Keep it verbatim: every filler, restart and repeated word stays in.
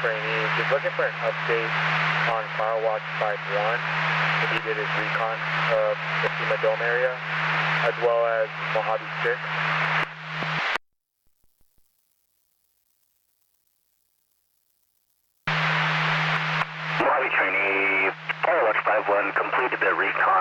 trainee, just looking for an update on Firewatch five one. He did his recon of the FEMA Dome area, as well as Mojave six. Mojave trainee, Firewatch five one completed the recon.